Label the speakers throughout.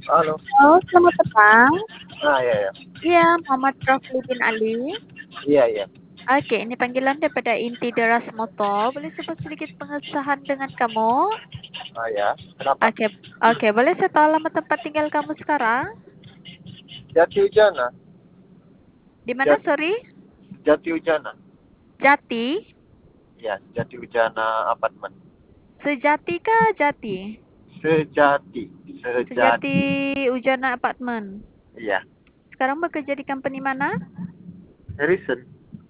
Speaker 1: Halo.
Speaker 2: Halo, selamat petang.
Speaker 1: Iya, ya.
Speaker 2: Iya, Muhammad Rafli bin Ali.
Speaker 1: Iya, iya.
Speaker 2: Oke, ini panggilan daripada Inti Deras Moto. Boleh sebut sedikit pengesahan dengan kamu?
Speaker 1: Ya. Kenapa?
Speaker 2: Oke, oke. Boleh saya tahu alamat tempat tinggal kamu sekarang?
Speaker 1: Jati Ujana.
Speaker 2: Di mana,
Speaker 1: Jat,
Speaker 2: sorry?
Speaker 1: Jati Ujana.
Speaker 2: Jati?
Speaker 1: Iya, Jati Ujana apartemen.
Speaker 2: Sejati kah Jati?
Speaker 1: Sejati.
Speaker 2: Sejati
Speaker 1: Sejati.
Speaker 2: Ujana Apartment.
Speaker 1: Iya.
Speaker 2: Sekarang bekerja di company mana?
Speaker 1: Harrison.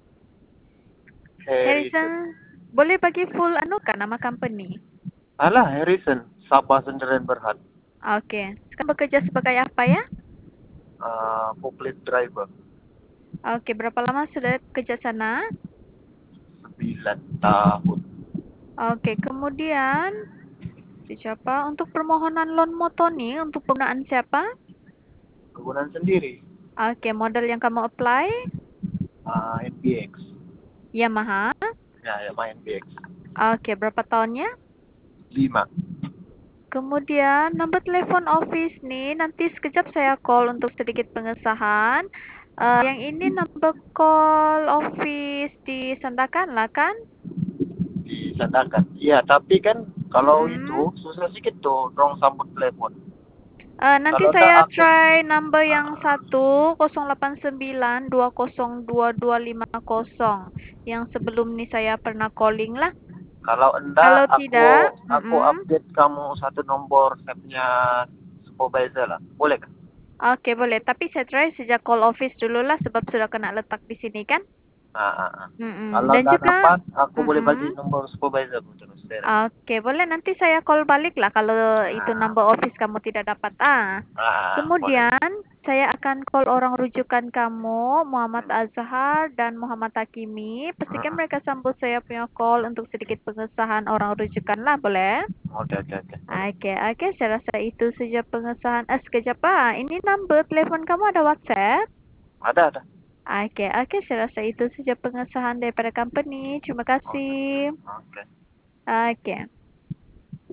Speaker 1: Harrison.
Speaker 2: Harrison. Boleh bagi full anu kan nama company?
Speaker 1: Alah, Harrison. Sabah Sendirian Berhad.
Speaker 2: Oke. Sekarang bekerja sebagai apa ya?
Speaker 1: Forklift driver.
Speaker 2: Oke, berapa lama sudah kerja sana?
Speaker 1: 9 tahun.
Speaker 2: Oke, kemudian siapa untuk permohonan loan motor nih untuk penggunaan siapa?
Speaker 1: Kegunaan sendiri.
Speaker 2: Oke, model yang kamu apply
Speaker 1: NBX.
Speaker 2: Yamaha.
Speaker 1: Ya, ya, main NBX.
Speaker 2: Oke, berapa tahunnya?
Speaker 1: 5.
Speaker 2: Kemudian nomor telepon office nih nanti sekejap saya call untuk sedikit pengesahan. Yang ini nomor call office di Sandakan lah kan?
Speaker 1: Disandarkan. Iya, tapi kan kalau
Speaker 2: Mm-mm.
Speaker 1: itu susah sedikit tuh, dong sambut telepon.
Speaker 2: Nanti
Speaker 1: Kalau tak
Speaker 2: saya
Speaker 1: aku
Speaker 2: try number yang
Speaker 1: ah,
Speaker 2: 1 089 202 2050 yang sebelum ini saya pernah calling lah.
Speaker 1: kalau enggak
Speaker 2: Kalau tidak,
Speaker 1: aku update kamu satu nomor tabnya supervisor lah. Boleh kan?
Speaker 2: oke boleh. Tapi saya try sejak call office dulu lah sebab sudah kena letak di sini kan.
Speaker 1: Ah.
Speaker 2: Mm-mm.
Speaker 1: Kalau
Speaker 2: Dan
Speaker 1: enggak
Speaker 2: juga,
Speaker 1: dapat, aku boleh bagi
Speaker 2: mm-mm.
Speaker 1: nomor supervisor terus direct.
Speaker 2: Oke boleh nanti saya call balik lah kalau itu
Speaker 1: Ah,
Speaker 2: number office kamu tidak dapat.
Speaker 1: boleh.
Speaker 2: Kemudian saya akan call orang rujukan kamu, Muhammad
Speaker 1: Hmm.
Speaker 2: Azhar dan Muhammad Hakimi. Pastikan
Speaker 1: Mm-mm.
Speaker 2: mereka sambut saya punya call untuk sedikit pengesahan orang rujukan lah, boleh?
Speaker 1: Oke, boleh.
Speaker 2: Oke, oke, saya rasa itu saja pengesahan. Sekejap Pak, ini number telepon kamu ada WhatsApp?
Speaker 1: Ada.
Speaker 2: Oke, oke, saya rasa itu saja pengesahan daripada company. Terima
Speaker 1: Oke.
Speaker 2: kasih.
Speaker 1: Oke.
Speaker 2: Oke.